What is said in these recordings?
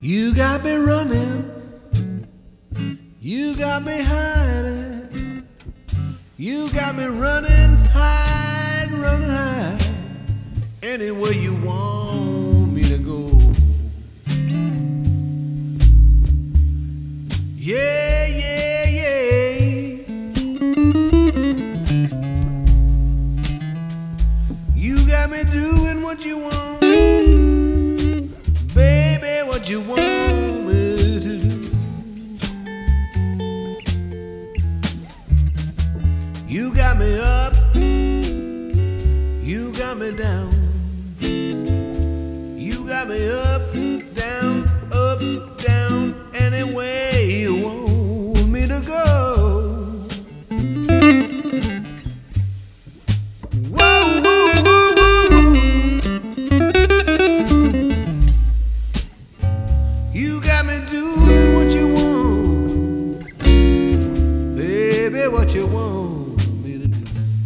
You got me running, you got me hiding, you got me running high, anywhere you want me to go. Yeah, yeah, yeah. You got me doing what you want, baby, what you want me to do. You got me up, you got me down, you got me up, down, any way you want me to go. Whoa, whoa, whoa, whoa. You got me doing what you want, baby, what you want me to do.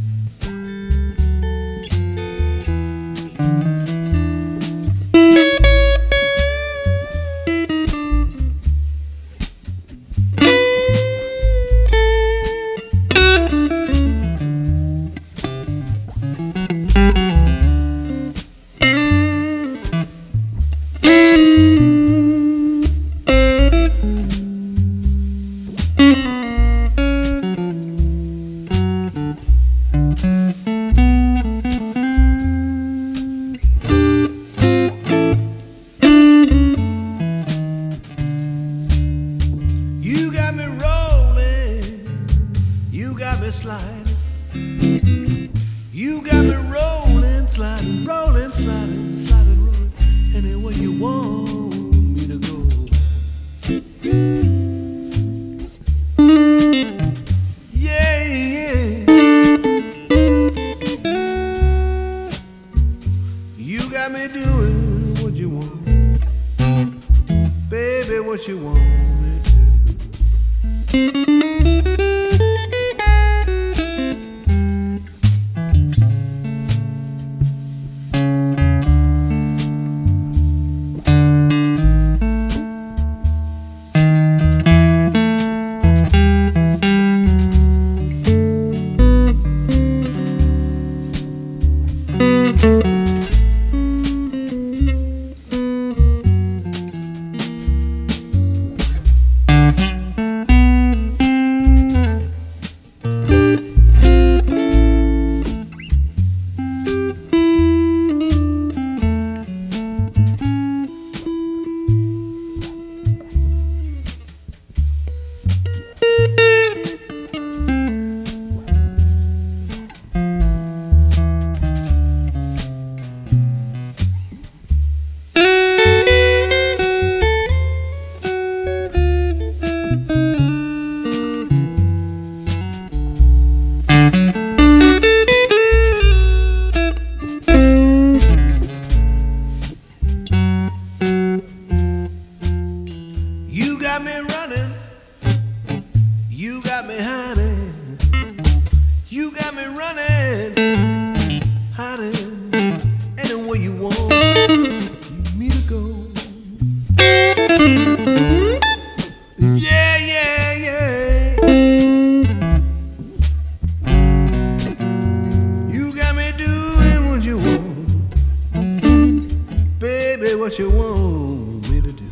You got me rolling, you got me sliding, you got me rolling, sliding, anywhere you want me to go. Yeah, yeah. You got me doing what you want, baby, what you want me to do. You got me running, you got me hiding, you got me running, hiding, anywhere you want me to go. Yeah, yeah, yeah. You got me doing what you want, baby, what you want me to do.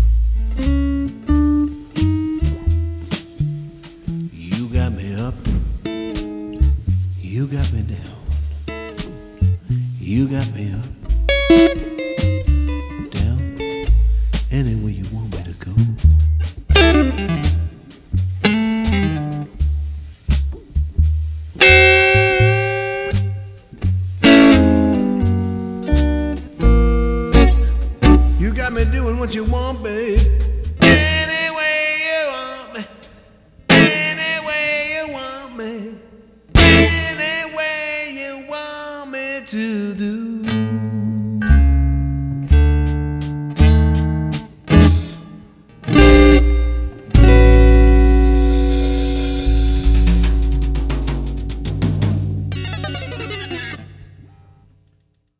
You got me up, you got me down, you got me up, down, anywhere you want me to go. You got me doing what you want, babe.